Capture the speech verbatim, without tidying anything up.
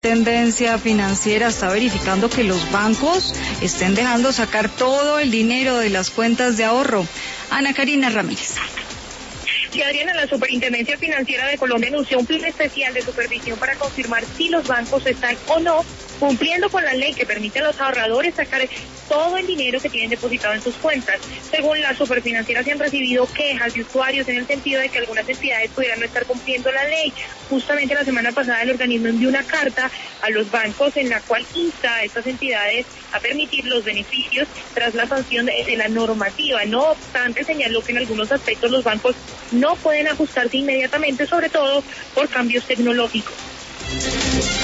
Tendencia Financiera está verificando que los bancos estén dejando sacar todo el dinero de las cuentas de ahorro. Ana Karina Ramírez. Sí, Adriana, la Superintendencia Financiera de Colombia anunció un plan especial de supervisión para confirmar si los bancos están o no cumpliendo con la ley que permite a los ahorradores sacar todo el dinero que tienen depositado en sus cuentas. Según la Superfinanciera, se han recibido quejas de usuarios en el sentido de que algunas entidades pudieran no estar cumpliendo la ley. Justamente la semana pasada el organismo envió una carta a los bancos en la cual insta a estas entidades a permitir los beneficios tras la sanción de, de la normativa. No obstante, señaló que en algunos aspectos los bancos no pueden ajustarse inmediatamente, sobre todo por cambios tecnológicos.